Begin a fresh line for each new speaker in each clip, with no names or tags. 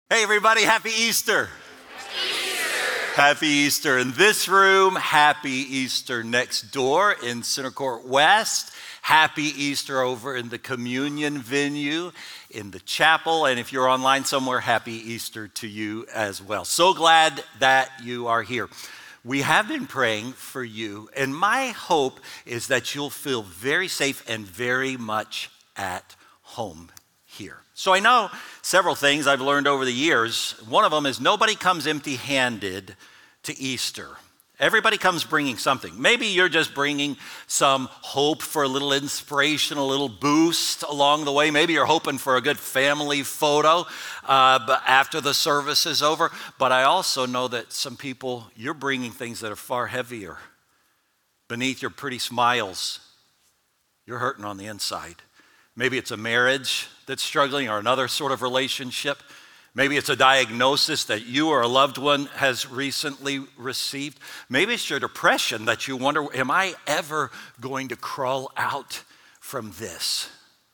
Hey everybody, happy Easter. Happy Easter. In this room, happy Easter next door in Center Court West. Happy Easter over in the communion venue in the chapel. And if you're online somewhere, happy Easter to you as well. So glad that you are here. We have been praying for you, and my hope is that you'll feel very safe and very much at home here. So I know several things I've learned over the years. One of them is nobody comes empty-handed to Easter. Everybody comes bringing something. Maybe you're just bringing some hope for a little inspiration, a little boost along the way. Maybe you're hoping for a good family photo after the service is over. But I also know that some people, you're bringing things that are far heavier. Beneath your pretty smiles, you're hurting on the inside. Maybe it's a marriage that's struggling or another sort of relationship. Maybe it's a diagnosis that you or a loved one has recently received. Maybe it's your depression that you wonder, am I ever going to crawl out from this?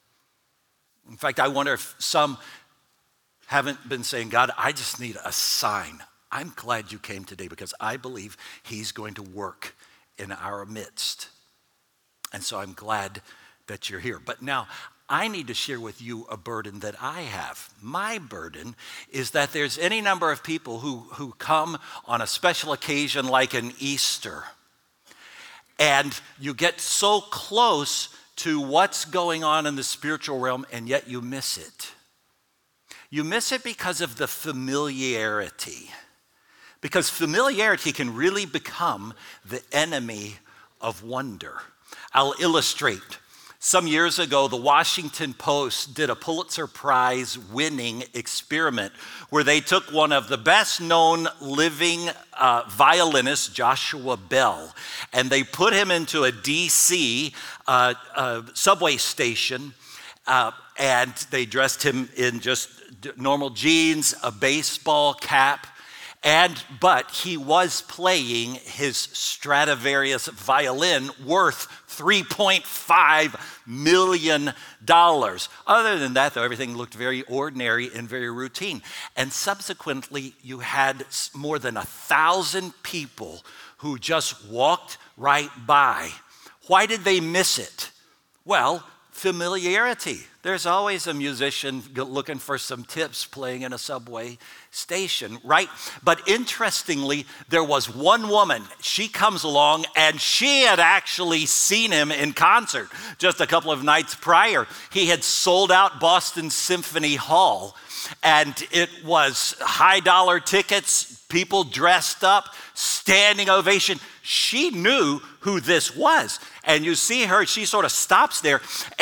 In fact, I wonder if some haven't been saying, God, I just need a sign. I'm glad you came today because I believe He's going to work in our midst. And so I'm glad that you're here. But now, I need to share with you a burden that I have. My burden is that there's any number of people who come on a special occasion like an Easter, and you get so close to what's going on in the spiritual realm, and yet you miss it. You miss it because of the familiarity. Because familiarity can really become the enemy of wonder. I'll illustrate. Some years ago, the Washington Post did a Pulitzer Prize winning experiment where they took one of the best known living violinists, Joshua Bell, and they put him into a DC subway station, and they dressed him in just normal jeans, a baseball cap, but he was playing his Stradivarius violin worth $3.5 million. Other than that, though, everything looked very ordinary and very routine. And subsequently, you had more than 1,000 people who just walked right by. Why did they miss it? Well, familiarity. There's always a musician looking for some tips playing in a subway station, right? But interestingly, there was one woman. She comes along and she had actually seen him in concert just a couple of nights prior. He had sold out Boston Symphony Hall, and it was high dollar tickets, people dressed up, standing ovation. She knew who this was. And you see her, she sort of stops there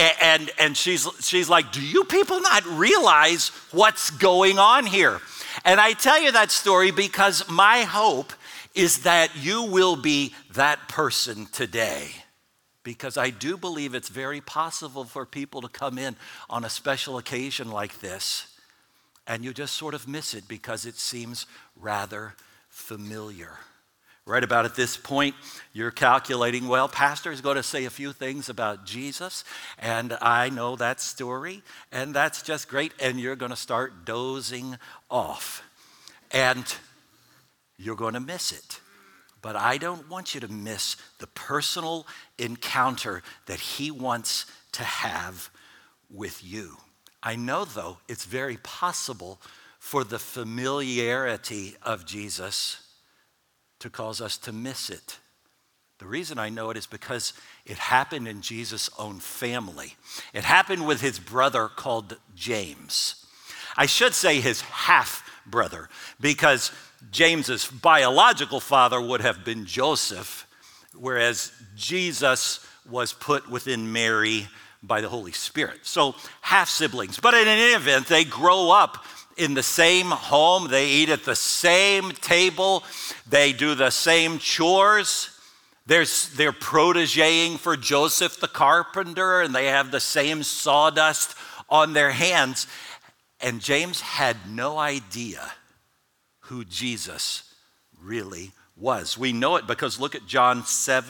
and she's like, do you people not realize what's going on here? And I tell you that story because my hope is that you will be that person today. Because I do believe it's very possible for people to come in on a special occasion like this and you just sort of miss it because it seems rather familiar. Right about at this point, you're calculating, well, Pastor is going to say a few things about Jesus, and I know that story, and that's just great, and you're going to start dozing off, and you're going to miss it. But I don't want you to miss the personal encounter that He wants to have with you. I know, though, it's very possible for the familiarity of Jesus to cause us to miss it. The reason I know it is because it happened in Jesus' own family. It happened with his brother called James. I should say his half-brother, because James's biological father would have been Joseph, whereas Jesus was put within Mary by the Holy Spirit. So half-siblings. But in any event, they grow up in the same home, they eat at the same table, they do the same chores. They're protéging for Joseph the carpenter, and they have the same sawdust on their hands. And James had no idea who Jesus really was. We know it because look at John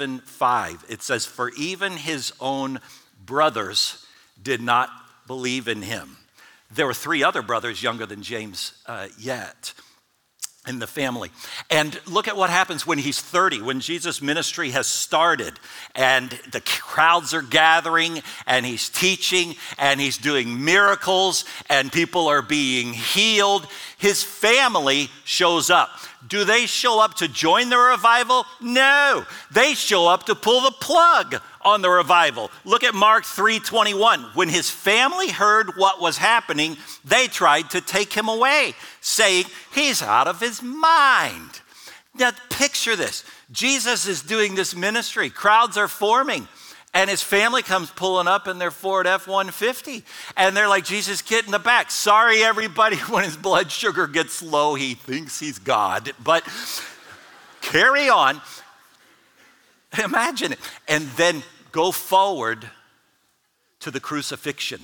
7:5. It says, for even his own brothers did not believe in him. There were 3 other brothers younger than James yet in the family. And look at what happens when he's 30, when Jesus' ministry has started and the crowds are gathering and he's teaching and he's doing miracles and people are being healed. His family shows up. Do they show up to join the revival? No, they show up to pull the plug on the revival. Look at Mark 3:21. When his family heard what was happening, they tried to take him away, saying, he's out of his mind. Now picture this. Jesus is doing this ministry. Crowds are forming. And his family comes pulling up in their Ford F-150. And they're like, Jesus, get in the back. Sorry, everybody, when his blood sugar gets low, he thinks he's God. But carry on. Imagine it. And then go forward to the crucifixion.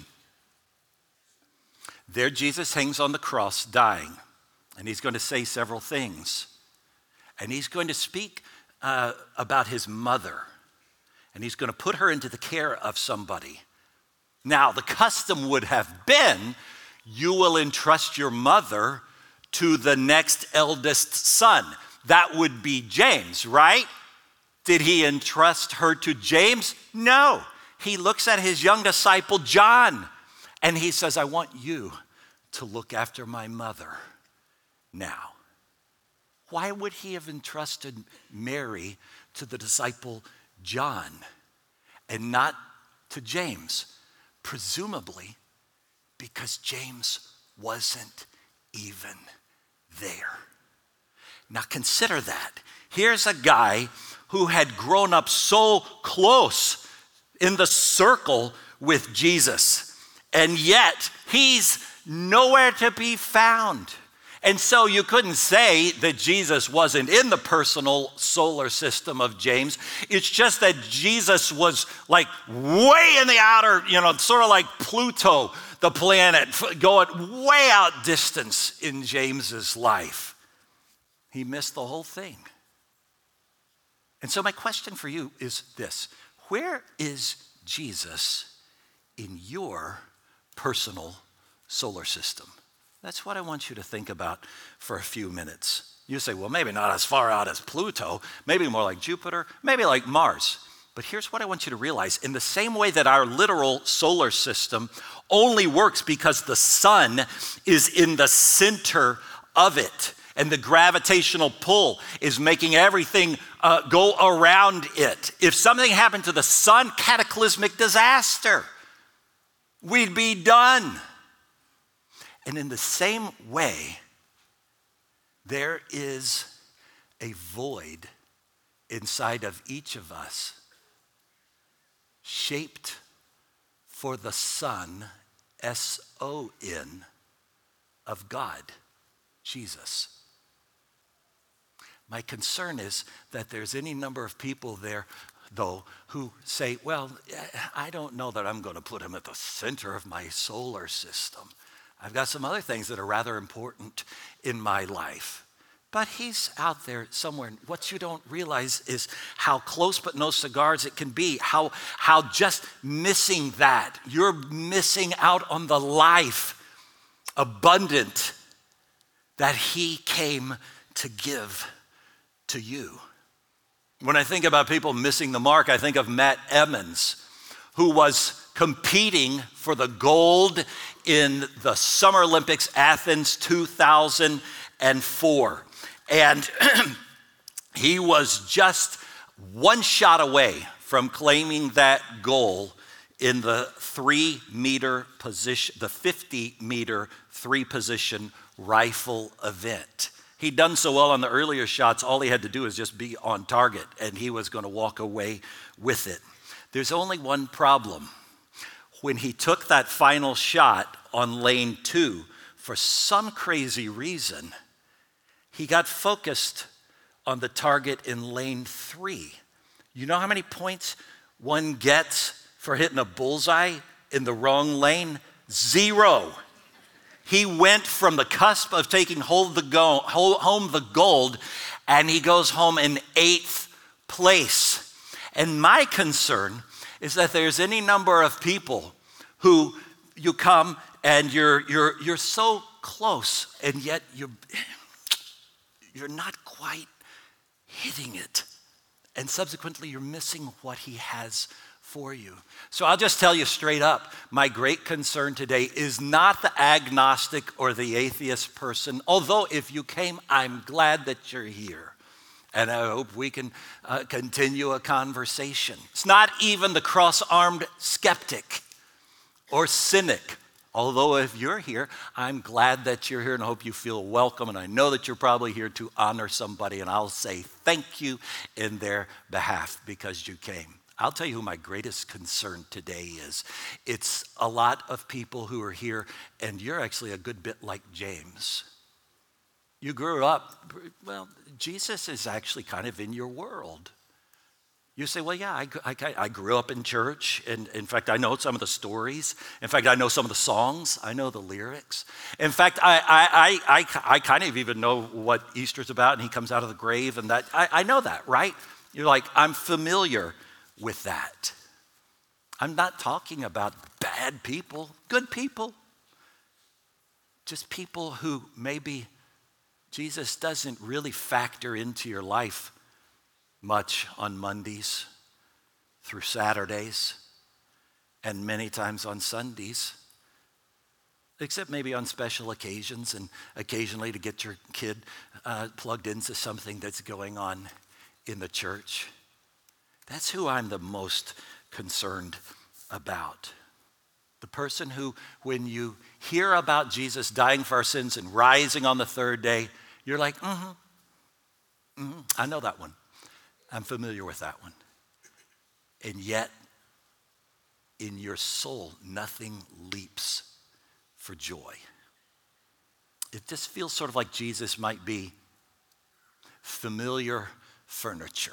There Jesus hangs on the cross dying. And he's going to say several things. And he's going to speak about his mother. And he's going to put her into the care of somebody. Now, the custom would have been, you will entrust your mother to the next eldest son. That would be James, right? Did he entrust her to James? No. He looks at his young disciple, John, and he says, I want you to look after my mother now. Why would he have entrusted Mary to the disciple John and not to James? Presumably because James wasn't even there. Now consider that. Here's a guy who had grown up so close in the circle with Jesus, and yet he's nowhere to be found. And so you couldn't say that Jesus wasn't in the personal solar system of James. It's just that Jesus was like way in the outer, sort of like Pluto, the planet, going way out distance in James's life. He missed the whole thing. And so my question for you is this: where is Jesus in your personal solar system? That's what I want you to think about for a few minutes. You say, well, maybe not as far out as Pluto, maybe more like Jupiter, maybe like Mars. But here's what I want you to realize. In the same way that our literal solar system only works because the sun is in the center of it, and the gravitational pull is making everything go around it. If something happened to the sun, cataclysmic disaster, we'd be done. And in the same way, there is a void inside of each of us, shaped for the Son, S-O-N, of God, Jesus. My concern is that there's any number of people there, though, who say, well, I don't know that I'm going to put him at the center of my solar system. I've got some other things that are rather important in my life. But he's out there somewhere. What you don't realize is how close but no cigars it can be, how just missing that, you're missing out on the life abundant that he came to give to you. When I think about people missing the mark, I think of Matt Emmons, who was competing for the gold in the Summer Olympics, Athens 2004. And he was just one shot away from claiming that goal in the 3-meter position, the 50-meter 3-position rifle event. He'd done so well on the earlier shots, all he had to do is just be on target, and he was going to walk away with it. There's only one problem. When he took that final shot on lane 2, for some crazy reason, he got focused on the target in lane 3. You know how many points one gets for hitting a bullseye in the wrong lane? 0. He went from the cusp of taking home the gold, and he goes home in 8th place. And my concern is that there's any number of people who you come and you're so close, and yet you're not quite hitting it. And subsequently, you're missing what he has for you. So I'll just tell you straight up, my great concern today is not the agnostic or the atheist person, although if you came, I'm glad that you're here. And I hope we can continue a conversation. It's not even the cross-armed skeptic or cynic. Although if you're here, I'm glad that you're here and I hope you feel welcome. And I know that you're probably here to honor somebody, and I'll say thank you in their behalf because you came. I'll tell you who my greatest concern today is. It's a lot of people who are here, and you're actually a good bit like James. You grew up, well, Jesus is actually kind of in your world. You say, well, yeah, I grew up in church, and in fact, I know some of the stories. In fact, I know some of the songs. I know the lyrics. In fact, I kind of even know what Easter's about, and he comes out of the grave, and that I know that, right? You're like, I'm familiar with that. I'm not talking about bad people, good people. Just people who maybe Jesus doesn't really factor into your life much on Mondays through Saturdays and many times on Sundays, except maybe on special occasions and occasionally to get your kid plugged into something that's going on in the church. That's who I'm the most concerned about. The person who, when you hear about Jesus dying for our sins and rising on the third day, you're like, I know that one. I'm familiar with that one. And yet, in your soul, nothing leaps for joy. It just feels sort of like Jesus might be familiar furniture.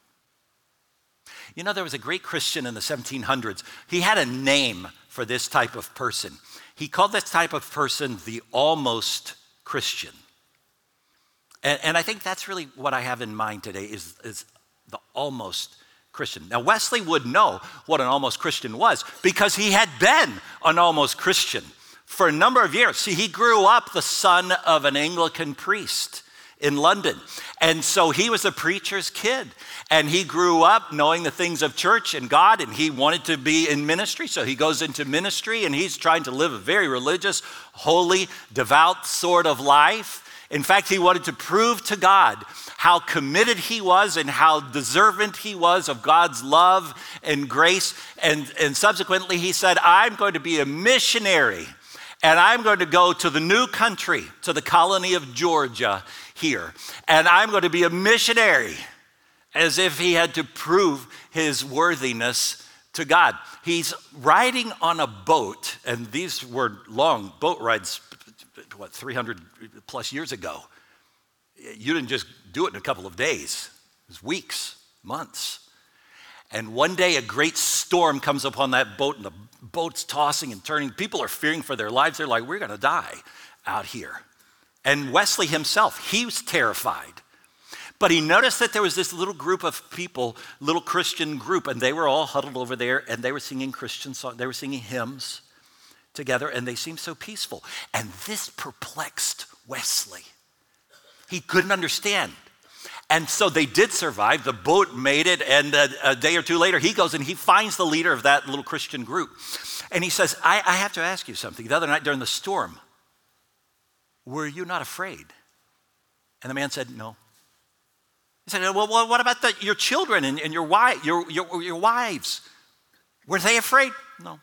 You know, there was a great Christian in the 1700s. He had a name for this type of person. He called this type of person the almost Christian. And I think that's really what I have in mind today is the almost Christian. Now, Wesley would know what an almost Christian was because he had been an almost Christian for a number of years. See, he grew up the son of an Anglican priest in London. And so he was a preacher's kid. And he grew up knowing the things of church and God, and he wanted to be in ministry. So he goes into ministry, and he's trying to live a very religious, holy, devout sort of life. In fact, he wanted to prove to God how committed he was and how deserving he was of God's love and grace. And subsequently, he said, I'm going to be a missionary, and I'm going to go to the new country, to the colony of Georgia here. And I'm going to be a missionary, as if he had to prove his worthiness to God. He's riding on a boat, and these were long boat rides, 300 plus years ago. You didn't just do it in a couple of days. It was weeks, months. And one day a great storm comes upon that boat, and the boat's tossing and turning. People are fearing for their lives. They're like, we're going to die out here. And Wesley himself, he was terrified. But he noticed that there was this little group of people, little Christian group, and they were all huddled over there, and they were singing Christian songs. They were singing hymns together, and they seemed so peaceful. And this perplexed Wesley. He couldn't understand. And so they did survive. The boat made it, and a day or two later, he goes and he finds the leader of that little Christian group. And he says, I have to ask you something. The other night during the storm, were you not afraid? And the man said, no. He said, well, what about your children and your wives? Were they afraid? No.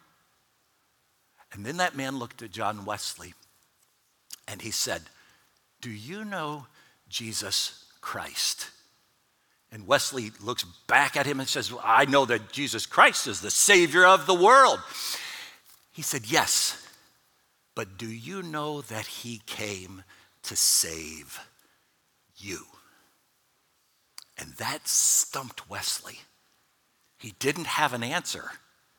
And then that man looked at John Wesley and he said, do you know Jesus Christ? And Wesley looks back at him and says, well, I know that Jesus Christ is the Savior of the world. He said, yes, but do you know that he came to save you? And that stumped Wesley. He didn't have an answer.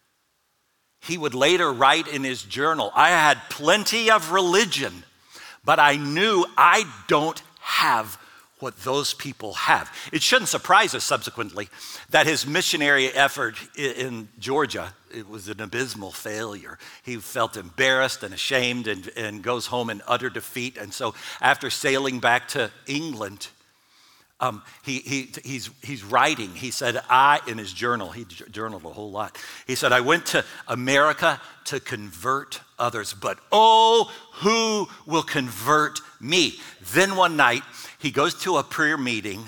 He would later write in his journal, I had plenty of religion, but I knew I don't have what those people have. It shouldn't surprise us subsequently that his missionary effort in Georgia, it was an abysmal failure. He felt embarrassed and ashamed and goes home in utter defeat. And so after sailing back to England, he's writing. He said, in his journal, he journaled a whole lot. He said, I went to America to convert others, but oh, who will convert me? Then one night, he goes to a prayer meeting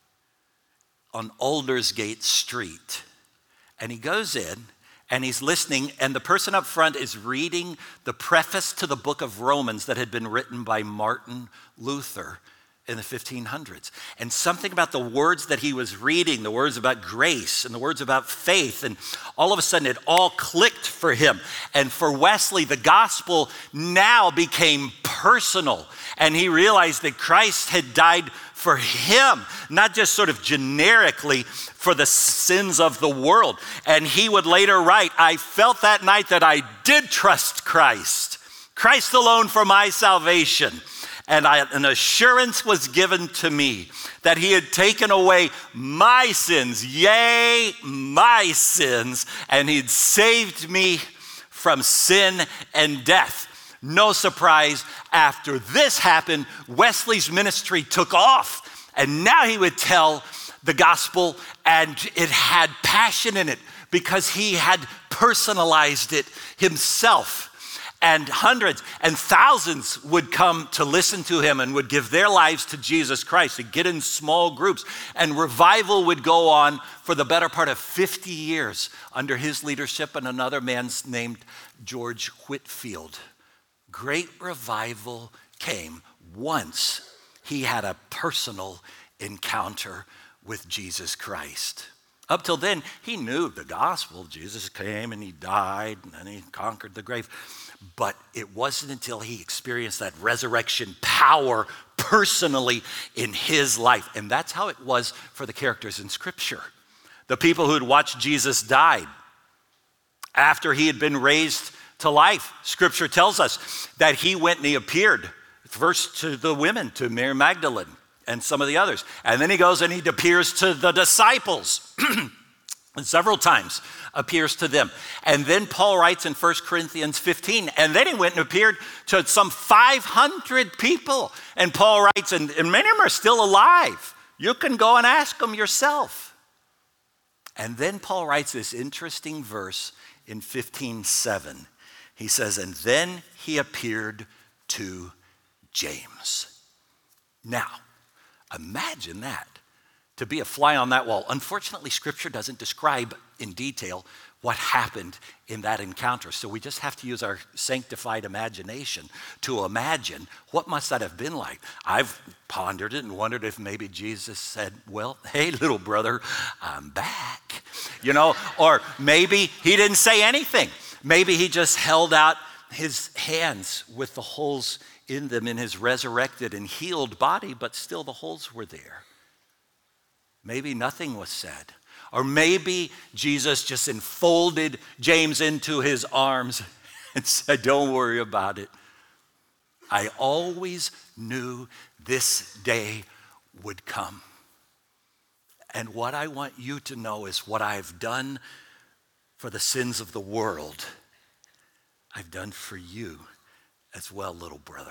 on Aldersgate Street, and he goes in, and he's listening, and the person up front is reading the preface to the book of Romans that had been written by Martin Luther in the 1500s. And something about the words that he was reading, the words about grace and the words about faith, and all of a sudden it all clicked for him. And for Wesley, the gospel now became personal. And he realized that Christ had died for him, not just sort of generically for the sins of the world. And he would later write, I felt that night that I did trust Christ alone for my salvation. And an assurance was given to me that he had taken away my sins, yea, my sins, and he'd saved me from sin and death. No surprise, after this happened, Wesley's ministry took off, and now he would tell the gospel, and it had passion in it because he had personalized it himself. And hundreds and thousands would come to listen to him and would give their lives to Jesus Christ and get in small groups. And revival would go on for the better part of 50 years under his leadership and another man named George Whitefield. Great revival came once he had a personal encounter with Jesus Christ. Up till then, he knew the gospel. Jesus came and he died and then he conquered the grave. But it wasn't until he experienced that resurrection power personally in his life. And that's how it was for the characters in Scripture. The people who had watched Jesus die after he had been raised to life. Scripture tells us that he went and he appeared first to the women, to Mary Magdalene and some of the others. And then he goes and he appears to the disciples. And several times appears to them. And then Paul writes in 1 Corinthians 15, and then he went and appeared to some 500 people. And Paul writes, and many of them are still alive. You can go and ask them yourself. And then Paul writes this interesting verse in 15:7. He says, and then he appeared to James. Now, imagine that. To be a fly on that wall. Unfortunately, Scripture doesn't describe in detail what happened in that encounter. So we just have to use our sanctified imagination to imagine what must that have been like. I've pondered it and wondered if maybe Jesus said, well, hey, little brother, I'm back. Or maybe he didn't say anything. Maybe he just held out his hands with the holes in them in his resurrected and healed body, but still the holes were there. Maybe nothing was said. Or maybe Jesus just enfolded James into his arms and said, don't worry about it. I always knew this day would come. And what I want you to know is what I've done for the sins of the world, I've done for you as well, little brother.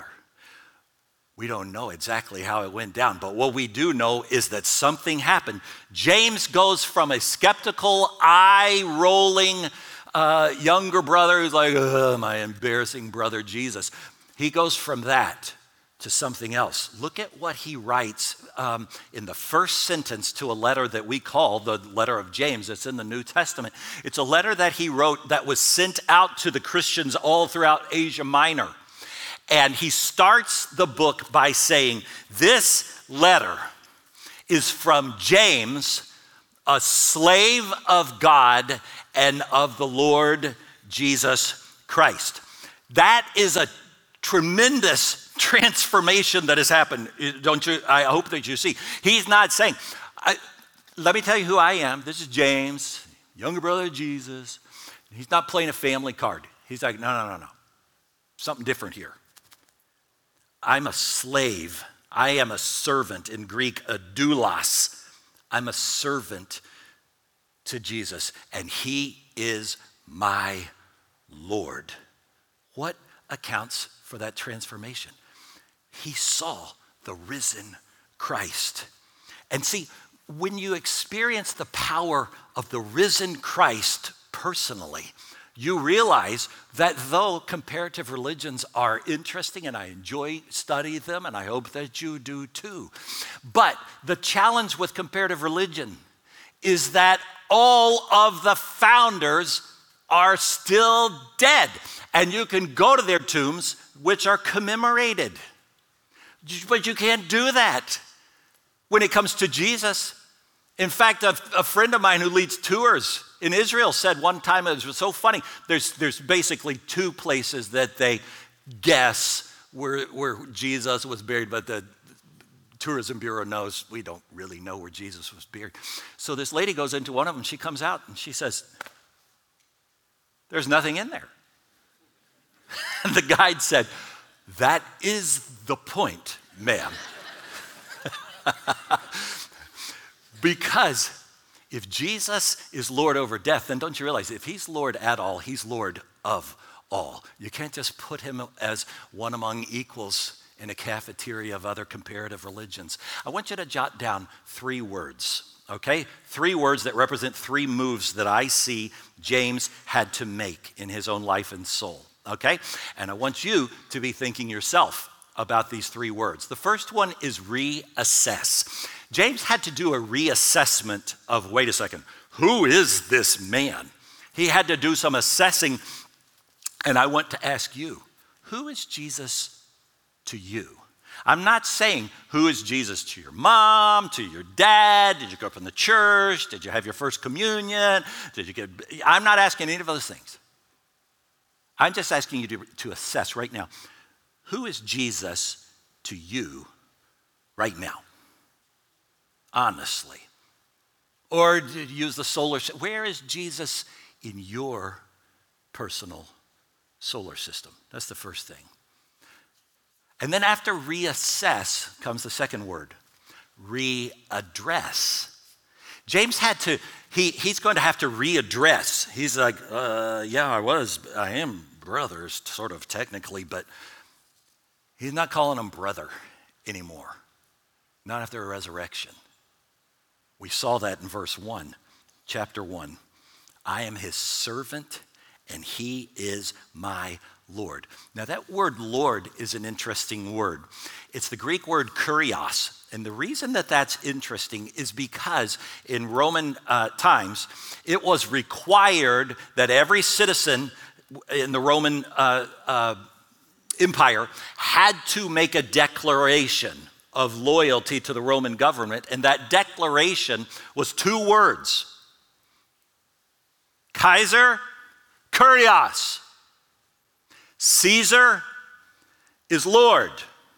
We don't know exactly how it went down, but what we do know is that something happened. James goes from a skeptical, eye-rolling younger brother who's like, my embarrassing brother Jesus. He goes from that to something else. Look at what he writes in the first sentence to a letter that we call the letter of James. It's in the New Testament. It's a letter that he wrote that was sent out to the Christians all throughout Asia Minor. And he starts the book by saying, this letter is from James, a slave of God and of the Lord Jesus Christ. That is a tremendous transformation that has happened. Don't you? I hope that you see. He's not saying, let me tell you who I am. This is James, younger brother of Jesus. He's not playing a family card. He's like, no. Something different here. I'm a slave. I am a servant, in Greek, a doulos. I'm a servant to Jesus, and he is my Lord. What accounts for that transformation? He saw the risen Christ. And see, when you experience the power of the risen Christ personally, you realize that though comparative religions are interesting and I enjoy studying them, and I hope that you do too, but the challenge with comparative religion is that all of the founders are still dead, and you can go to their tombs, which are commemorated. But you can't do that when it comes to Jesus. In fact, a friend of mine who leads tours in Israel said one time, it was so funny, there's basically two places that they guess where Jesus was buried, but the Tourism Bureau knows we don't really know where Jesus was buried. So this lady goes into one of them, she comes out and she says, "There's nothing in there." And the guide said, "That is the point, ma'am." Because if Jesus is Lord over death, then don't you realize if he's Lord at all, he's Lord of all. You can't just put him as one among equals in a cafeteria of other comparative religions. I want you to jot down 3 words, okay? 3 words that represent 3 moves that I see James had to make in his own life and soul, okay? And I want you to be thinking yourself about these 3 words. The first one is reassess. James had to do a reassessment of, wait a second, who is this man? He had to do some assessing, and I want to ask you, who is Jesus to you? I'm not saying who is Jesus to your mom, to your dad, did you grow up in the church, did you have your first communion, I'm not asking any of those things. I'm just asking you to assess right now, who is Jesus to you right now? Honestly. Or use the solar system. Where is Jesus in your personal solar system? That's the first thing. And then after reassess comes the second word, readdress. James he's going to have to readdress. He's like, I am brothers, sort of technically, but he's not calling them brother anymore. Not after a resurrection. We saw that in verse 1, chapter 1. I am his servant and he is my Lord. Now that word Lord is an interesting word. It's the Greek word kurios. And the reason that that's interesting is because in Roman times, it was required that every citizen in the Roman Empire had to make a declaration of loyalty to the Roman government, and that declaration was 2 words. Kaiser, kurios. Caesar is Lord.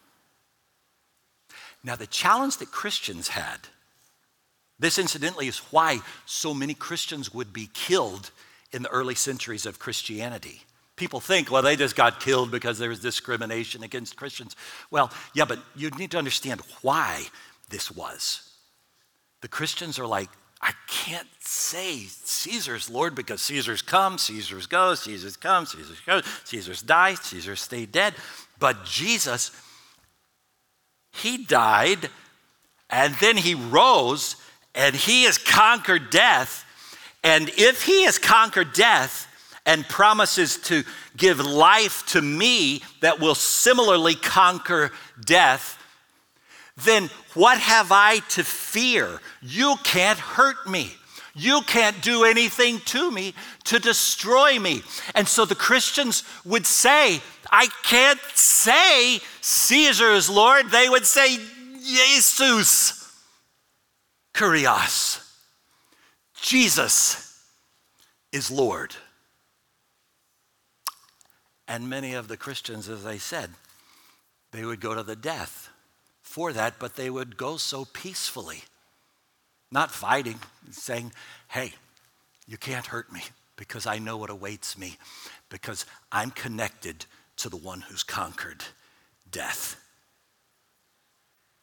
Now the challenge that Christians had, this incidentally is why so many Christians would be killed in the early centuries of Christianity. People think, well, they just got killed because there was discrimination against Christians. Well, yeah, but you need to understand why this was. The Christians are like, I can't say Caesar's Lord because Caesar's come, Caesar's go, Caesar's come, Caesar's go, Caesar's die, Caesar's stay dead. But Jesus, he died and then he rose and he has conquered death. And if he has conquered death and promises to give life to me that will similarly conquer death, then what have I to fear? You can't hurt me. You can't do anything to me to destroy me. And so the Christians would say, I can't say Caesar is Lord. They would say, Jesus, kurios. Jesus is Lord. And many of the Christians, as I said, they would go to the death for that, but they would go so peacefully, not fighting, saying, hey, you can't hurt me because I know what awaits me, because I'm connected to the one who's conquered death.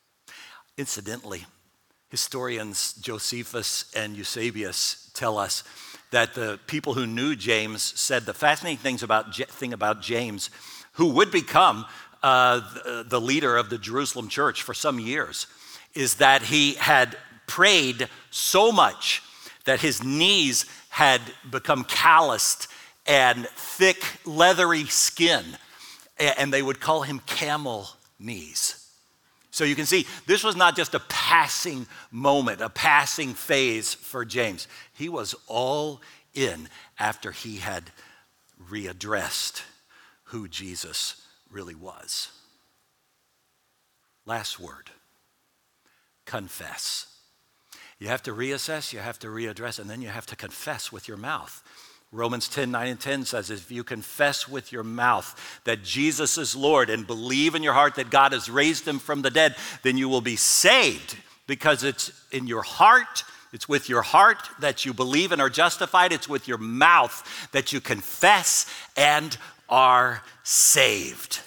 Incidentally, historians Josephus and Eusebius tell us that the people who knew James said the fascinating thing about James, who would become the leader of the Jerusalem church for some years, is that he had prayed so much that his knees had become calloused and thick, leathery skin, and they would call him camel knees. So you can see, this was not just a passing moment, a passing phase for James. He was all in after he had readdressed who Jesus really was. Last word, confess. You have to reassess, you have to readdress, and then you have to confess with your mouth. Romans 10:9-10 says, if you confess with your mouth that Jesus is Lord and believe in your heart that God has raised him from the dead, then you will be saved, because it's in your heart, it's with your heart that you believe and are justified. It's with your mouth that you confess and are saved.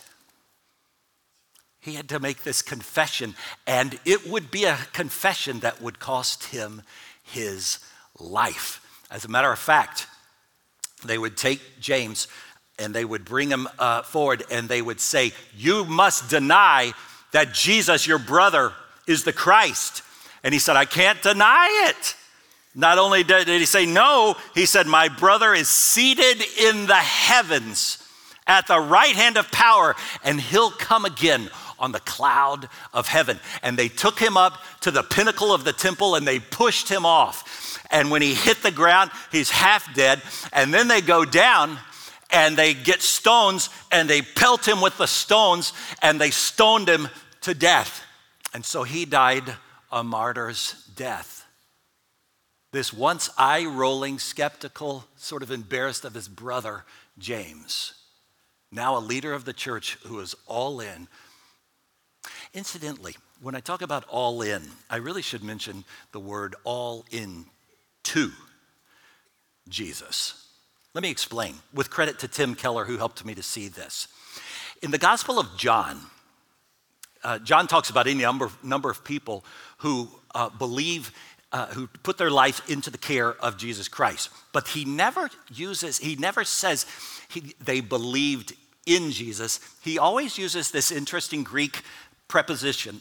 He had to make this confession, and it would be a confession that would cost him his life. As a matter of fact, they would take James and they would bring him forward, and they would say, you must deny that Jesus, your brother, is the Christ. And he said, I can't deny it. Not only did he say no, he said, my brother is seated in the heavens at the right hand of power, and he'll come again on the cloud of heaven. And they took him up to the pinnacle of the temple and they pushed him off. And when he hit the ground, he's half dead. And then they go down and they get stones and they pelt him with the stones and they stoned him to death. And so he died a martyr's death. This once eye-rolling, skeptical, sort of embarrassed of his brother, James, now a leader of the church who is all in. Incidentally, when I talk about all in, I really should mention the word all in to Jesus. Let me explain, with credit to Tim Keller, who helped me to see this. In the Gospel of John, John talks about any number of people who believe, who put their life into the care of Jesus Christ. But he never says they believed in Jesus. He always uses this interesting Greek preposition,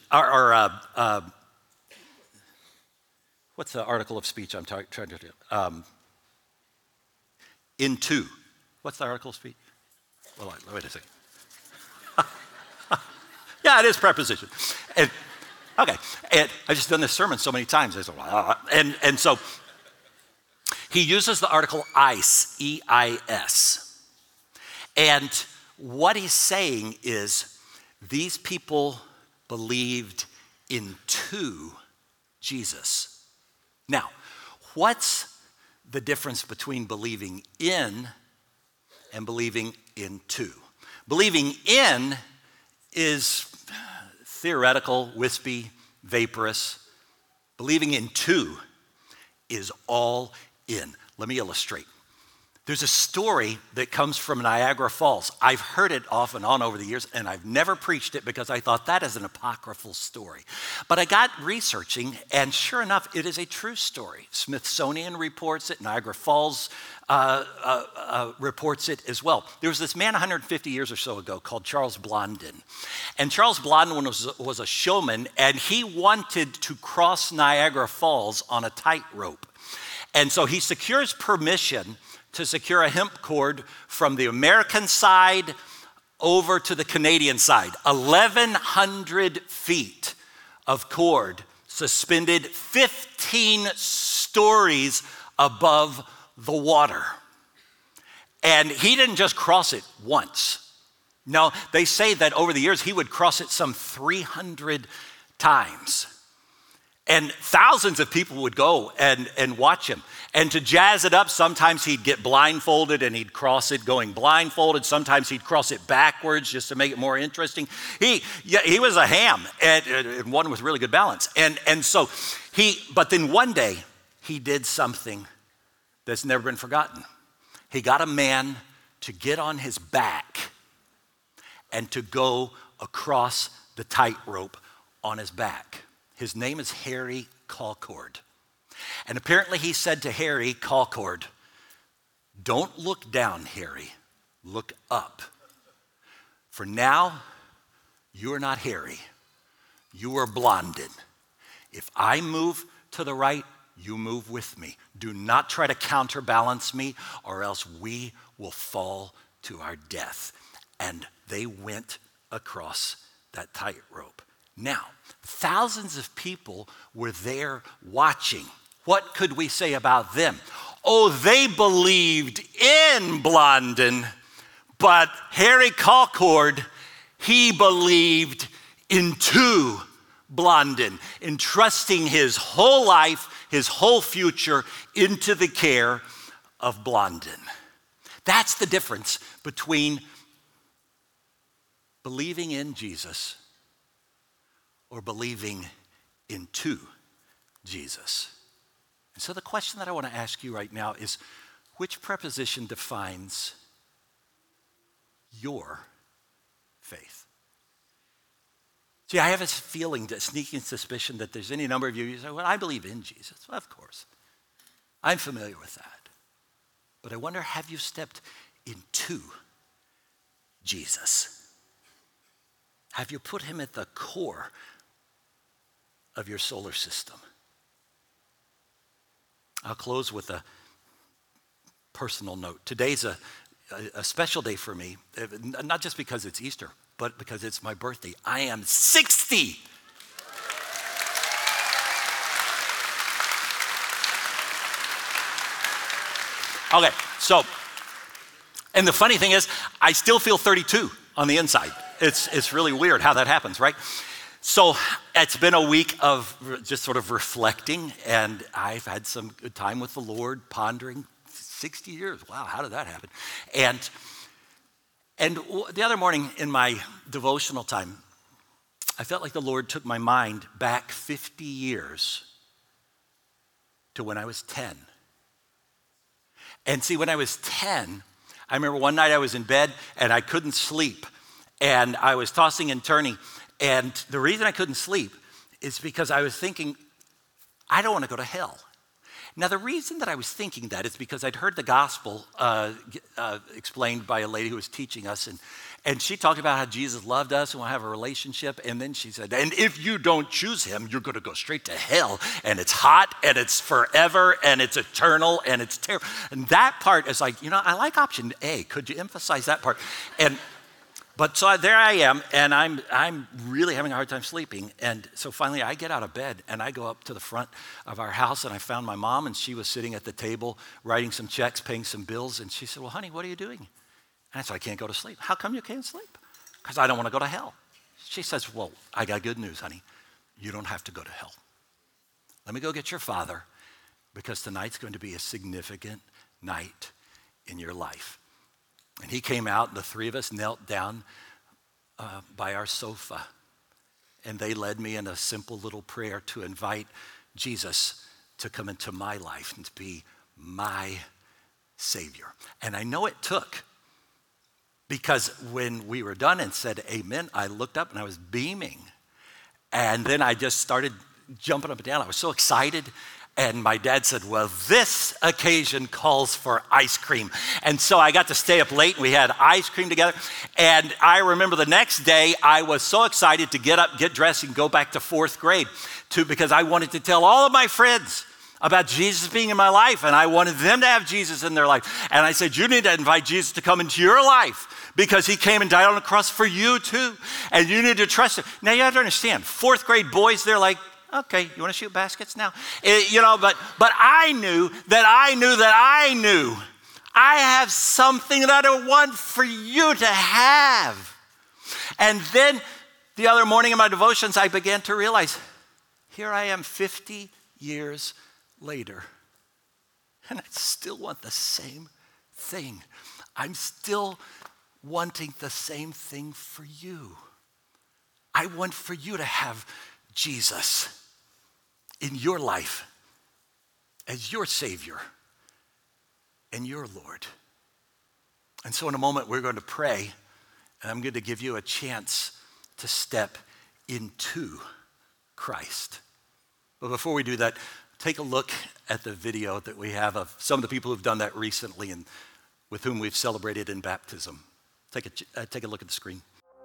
what's the article of speech I'm trying to do? Into. What's the article of speech? Well, wait a second. Yeah, it is preposition. Okay, and I've just done this sermon so many times. And so he uses the article eis, E-I-S. And what he's saying is these people believed into Jesus. Now, what's the difference between believing in and believing into? Believing in is theoretical, wispy, vaporous. Believing into is all in. Let me illustrate. There's a story that comes from Niagara Falls. I've heard it off and on over the years, and I've never preached it because I thought that is an apocryphal story. But I got researching, and sure enough, it is a true story. Smithsonian reports it, Niagara Falls reports it as well. There was this man 150 years or so ago called Charles Blondin. And Charles Blondin was a showman, and he wanted to cross Niagara Falls on a tightrope. And so he secures permission to secure a hemp cord from the American side over to the Canadian side. 1,100 feet of cord suspended 15 stories above the water. And he didn't just cross it once. No, they say that over the years he would cross it some 300 times. And thousands of people would go and watch him. And to jazz it up, sometimes he'd get blindfolded and he'd cross it going blindfolded. Sometimes he'd cross it backwards just to make it more interesting. He was a ham and one with really good balance. But then one day he did something that's never been forgotten. He got a man to get on his back and to go across the tightrope on his back. His name is Harry Colcord. And apparently he said to Harry Colcord, "Don't look down, Harry, look up. For now, you are not Harry, you are Blondin. If I move to the right, you move with me. Do not try to counterbalance me, or else we will fall to our death." And they went across that tightrope. Now, thousands of people were there watching. What could we say about them? Oh, they believed in Blondin, but Harry Colcord, he believed into Blondin, entrusting his whole life, his whole future into the care of Blondin. That's the difference between believing in Jesus or believing into Jesus. And so the question that I want to ask you right now is, which preposition defines your faith? See, I have a feeling, a sneaking suspicion that there's any number of you who say, well, I believe in Jesus. Well, of course. I'm familiar with that. But I wonder, have you stepped into Jesus? Have you put him at the core of your solar system? I'll close with a personal note. Today's a special day for me, not just because it's Easter, but because it's my birthday. I am 60. Okay, so, and the funny thing is, I still feel 32 on the inside. It's really weird how that happens, right? So it's been a week of just sort of reflecting, and I've had some good time with the Lord, pondering 60 years. Wow, how did that happen? And the other morning in my devotional time, I felt like the Lord took my mind back 50 years to when I was 10. And see, when I was 10, I remember one night I was in bed and I couldn't sleep. And I was tossing and turning. And the reason I couldn't sleep is because I was thinking, I don't want to go to hell. Now, the reason that I was thinking that is because I'd heard the gospel explained by a lady who was teaching us. And she talked about how Jesus loved us and want to have a relationship. And then she said, and if you don't choose him, you're going to go straight to hell. And it's hot and it's forever and it's eternal and it's terrible. And that part is like, I like option A. Could you emphasize that part? But so there I am, and I'm really having a hard time sleeping. And so finally I get out of bed and I go up to the front of our house and I found my mom, and she was sitting at the table writing some checks, paying some bills. And she said, well, honey, what are you doing? And I said, I can't go to sleep. How come you can't sleep? Because I don't want to go to hell. She says, well, I got good news, honey. You don't have to go to hell. Let me go get your father, because tonight's going to be a significant night in your life. And he came out, and the three of us knelt down by our sofa. And they led me in a simple little prayer to invite Jesus to come into my life and to be my Savior. And I know it took, because when we were done and said amen, I looked up and I was beaming. And then I just started jumping up and down. I was so excited. And my dad said, well, this occasion calls for ice cream. And so I got to stay up late and we had ice cream together. And I remember the next day, I was so excited to get up, get dressed, and go back to fourth grade because I wanted to tell all of my friends about Jesus being in my life, and I wanted them to have Jesus in their life. And I said, you need to invite Jesus to come into your life because he came and died on the cross for you too. And you need to trust him. Now you have to understand, fourth grade boys, they're like, okay, you want to shoot baskets now? But I knew I have something that I want for you to have. And then the other morning in my devotions, I began to realize, here I am 50 years later, and I still want the same thing. I'm still wanting the same thing for you. I want for you to have Jesus in your life as your Savior and your Lord. And so in a moment, we're going to pray, and I'm going to give you a chance to step into Christ. But before we do that, take a look at the video that we have of some of the people who've done that recently and with whom we've celebrated in baptism. Take a look at the screen.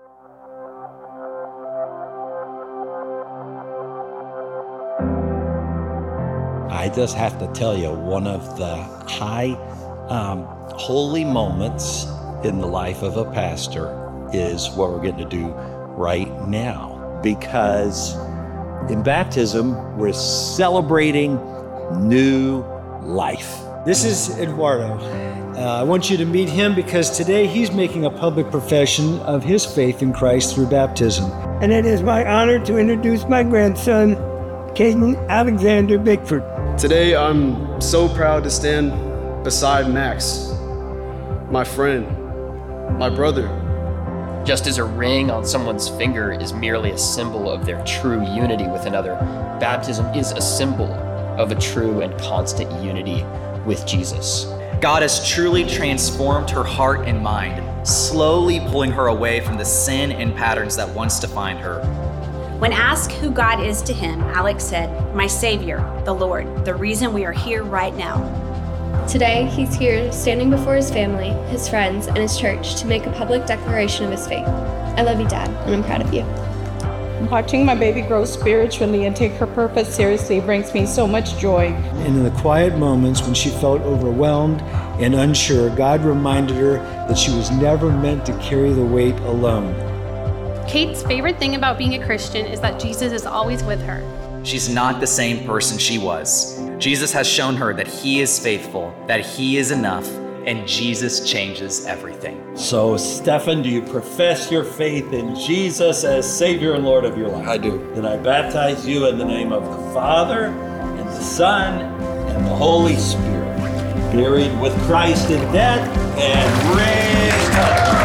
I just have to tell you, one of the high holy moments in the life of a pastor is what we're getting to do right now. Because in baptism, we're celebrating new life.
This is Eduardo. I want you to meet him because today he's making a public profession of his faith in Christ through baptism.
And it is my honor to introduce my grandson, Caden Alexander Bickford.
Today, I'm so proud to stand beside Max, my friend, my brother.
Just as a ring on someone's finger is merely a symbol of their true unity with another, baptism is a symbol of a true and constant unity with Jesus.
God has truly transformed her heart and mind, slowly pulling her away from the sin and patterns that once defined her.
When asked who God is to him, Alex said, "My Savior, the Lord, the reason we are here right now."
Today, he's here standing before his family, his friends, and his church to make a public declaration of his faith. I love you, Dad, and I'm proud of you.
Watching my baby grow spiritually and take her purpose seriously brings me so much joy.
And in the quiet moments when she felt overwhelmed and unsure, God reminded her that she was never meant to carry the weight alone.
Kate's favorite thing about being a Christian is that Jesus is always with her.
She's not the same person she was. Jesus has shown her that he is faithful, that he is enough, and Jesus changes everything.
So, Stefan, do you profess your faith in Jesus as Savior and Lord of your life?
I do.
Then I baptize you in the name of the Father, and the Son, and the Holy Spirit, buried with Christ in death and raised up.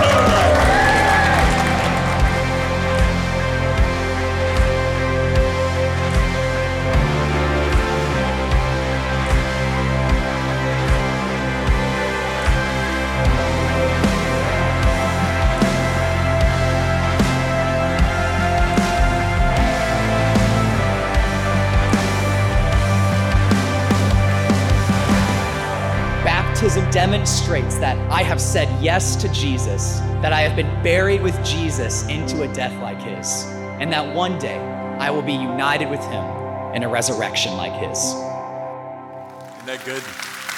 Baptism demonstrates that I have said yes to Jesus, that I have been buried with Jesus into a death like his, and that one day I will be united with him in a resurrection like his.
Isn't that good?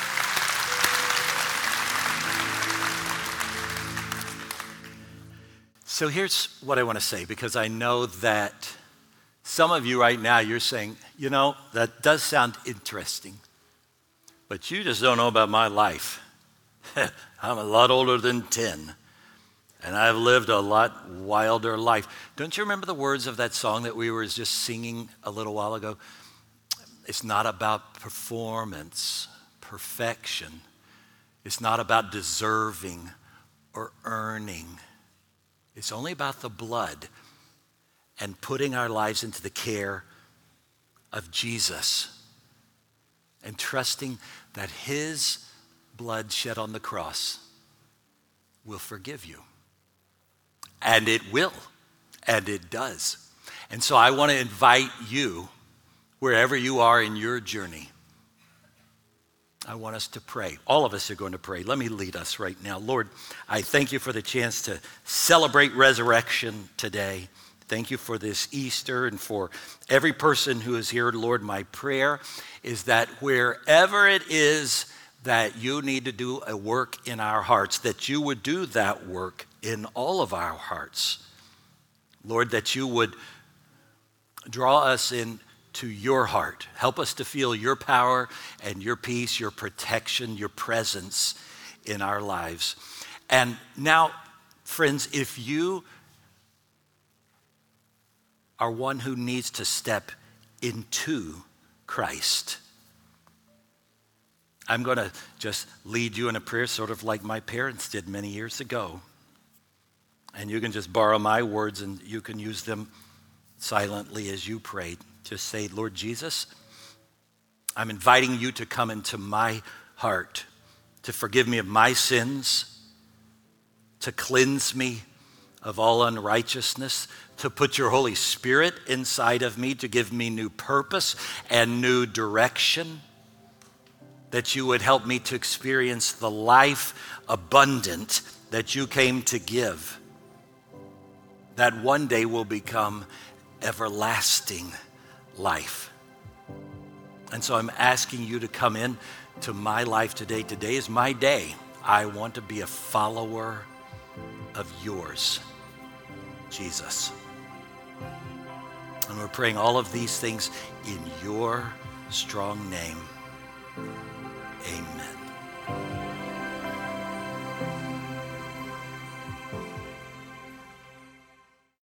So here's what I want to say, because I know that some of you right now, you're saying, you know, that does sound interesting, but you just don't know about my life. I'm a lot older than 10, and I've lived a lot wilder life. Don't you remember the words of that song that we were just singing a little while ago? It's not about performance, perfection. It's not about deserving or earning. It's only about the blood and putting our lives into the care of Jesus and trusting that his blood shed on the cross will forgive you. And it will, and it does. And so I want to invite you, wherever you are in your journey, I want us to pray. All of us are going to pray. Let me lead us right now. Lord, I thank you for the chance to celebrate resurrection today. Thank you for this Easter and for every person who is here. Lord, my prayer is that wherever it is that you need to do a work in our hearts, that you would do that work in all of our hearts. Lord, that you would draw us into your heart. Help us to feel your power and your peace, your protection, your presence in our lives. And now, friends, if you are one who needs to step into Christ, I'm going to just lead you in a prayer sort of like my parents did many years ago. And you can just borrow my words and you can use them silently as you prayed. Just say, Lord Jesus, I'm inviting you to come into my heart, to forgive me of my sins, to cleanse me of all unrighteousness, to put your Holy Spirit inside of me, to give me new purpose and new direction, that you would help me to experience the life abundant that you came to give, that one day will become everlasting life. And so I'm asking you to come in to my life today. Today is my day. I want to be a follower of yours, Jesus. And we're praying all of these things in your strong name. Amen.